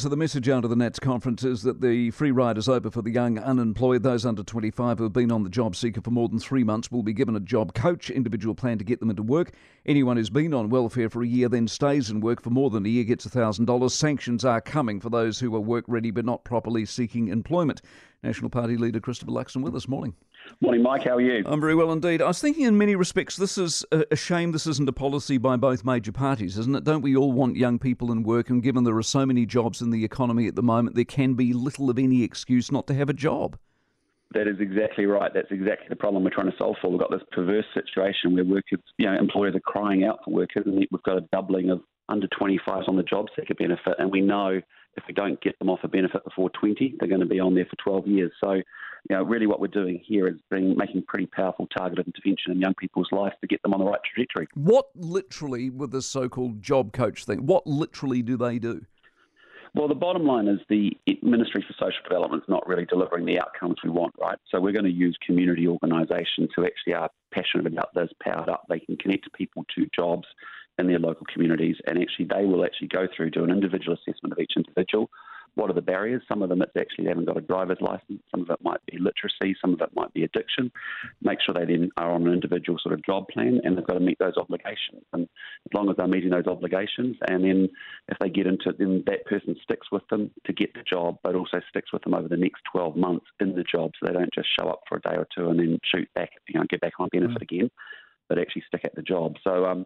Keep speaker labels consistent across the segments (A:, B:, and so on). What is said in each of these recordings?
A: So the message out of the Nats conference is that the free ride is over for the young unemployed. Those under 25 who have been on the job seeker for more than 3 months will be given a job coach, individual plan to get them into work. Anyone who's been on welfare for a year then stays in work for more than a year gets $1,000. Sanctions are coming for those who are work ready but not properly seeking employment. National Party leader Christopher Luxon with us. Morning.
B: Morning, Mike. How are you?
A: I'm very well indeed. I was thinking in many respects this is a shame this isn't a policy by both major parties, isn't it? Don't we all want young people in work? And given there are so many jobs in the economy at the moment, there can be little of any excuse not to have a job.
B: That is exactly right. That's exactly the problem we're trying to solve for. We've got this perverse situation where workers, employers are crying out for workers, and we've got a doubling of under 25s on the job seeker benefit, and we know if we don't get them off a benefit before 20, they're going to be on there for 12 years. So, really what we're doing here is making pretty powerful targeted intervention in young people's lives to get them on the right trajectory.
A: What literally, with this so-called job coach thing, what literally do they do?
B: Well, the bottom line is the Ministry for Social Development is not really delivering the outcomes we want, right? So we're going to use community organisations who actually are passionate about this, powered up. They can connect people to jobs in their local communities, and they will go through, do an individual assessment of each individual. What are the barriers? Some of them it's actually they haven't got a driver's license. Some of it might be literacy. Some of it might be addiction. Make sure they then are on an individual sort of job plan, and they've got to meet those obligations. And as long as they're meeting those obligations, and then if they get into it, then that person sticks with them to get the job, but also sticks with them over the next 12 months in the job, so they don't just show up for a day or two and then shoot back, get back on benefit again, but actually stick at the job. So,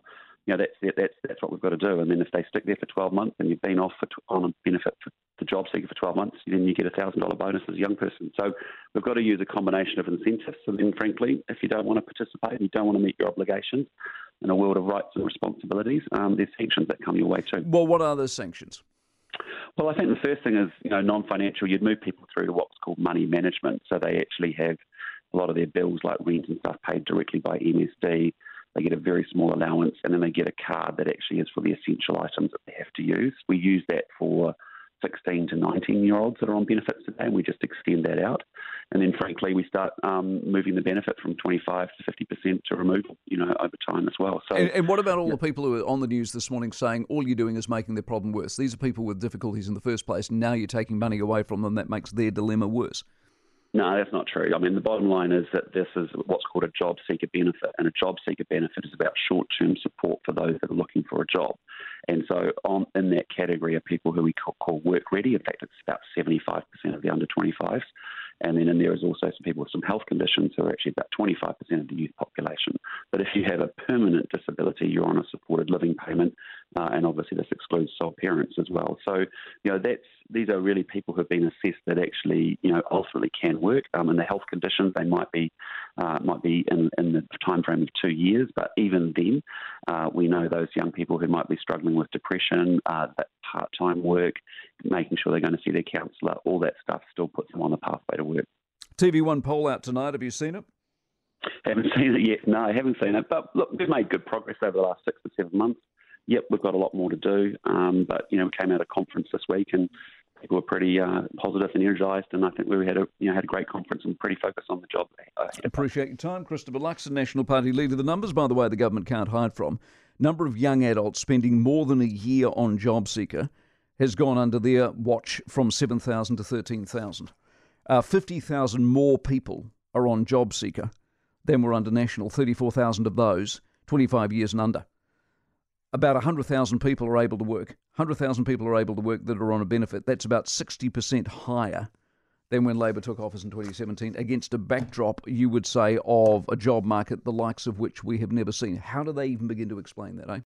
B: that's what we've got to do. And then if they stick there for 12 months and you've been off on a benefit for the job seeker for 12 months, then you get a $1,000 bonus as a young person. So we've got to use a combination of incentives. And then, frankly, if you don't want to participate and you don't want to meet your obligations in a world of rights and responsibilities, there's sanctions that come your way too.
A: Well, what are those sanctions?
B: Well, I think the first thing is, non-financial. You'd move people through to what's called money management. So they actually have a lot of their bills like rent and stuff paid directly by MSD. They get a very small allowance, and then they get a card that actually is for the essential items that they have to use. We use that for 16 to 19-year-olds that are on benefits today, and we just extend that out. And then, frankly, we start moving the benefit from 25 to 50% to removal, over time as well. So,
A: and what about all the people who are on the news this morning saying all you're doing is making their problem worse? These are people with difficulties in the first place, and now you're taking money away from them. That makes their dilemma worse.
B: No, that's not true. I mean, the bottom line is that this is what's called a job seeker benefit, and a job seeker benefit is about short-term support for those that are looking for a job. And so in that category are people who we call work ready. In fact, it's about 75% of the under 25s. And then in there is also some people with some health conditions who are actually about 25% of the youth population. But if you have a permanent disability, you're on a supported living payment, and obviously this excludes sole parents as well. So, these are really people who have been assessed that actually, ultimately can work. And the health conditions, they might be in the time frame of 2 years, but even then, we know those young people who might be struggling with depression, that part-time work, making sure they're going to see their counsellor, all that stuff still puts them on the pathway to work.
A: TV1 poll out tonight. Have you seen it?
B: Haven't seen it yet. No, I haven't seen it. But look, we've made good progress over the last 6 to 7 months. Yep, we've got a lot more to do. But, we came out of conference this week and people were pretty positive and energised, and I think we had a great conference and pretty focused on the job.
A: Appreciate your time. Christopher Luxon, National Party leader. The numbers, by the way, the government can't hide from. Number of young adults spending more than a year on job seeker has gone under their watch from 7,000 to 13,000. 50,000 more people are on job seeker than were under national. 34,000 of those 25 years and under. About 100,000 people are able to work. 100,000 people are able to work that are on a benefit. That's about 60% higher than when Labor took office in 2017, against a backdrop, you would say, of a job market the likes of which we have never seen. How do they even begin to explain that, eh?